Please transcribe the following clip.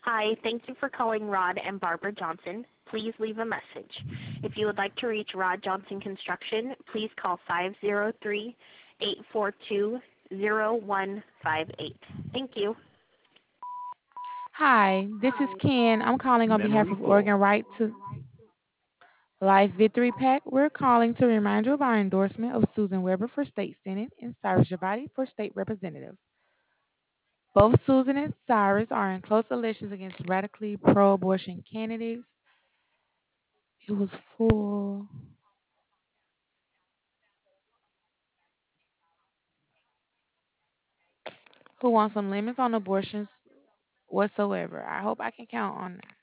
Hi, thank you for calling Rod and Barbara Johnson. Please leave a message. If you would like to reach Rod Johnson Construction, please call 503-842-0158. Thank you. Hi, this is Ken. I'm calling on behalf of Oregon Right to Life Victory PAC. We're calling to remind you of our endorsement of Susan Weber for State Senate and Cyrus Shabadi for State Representative. Both Susan and Cyrus are in close elections against radically pro-abortion candidates. It was for who wants some limits on abortions whatsoever. I hope I can count on that.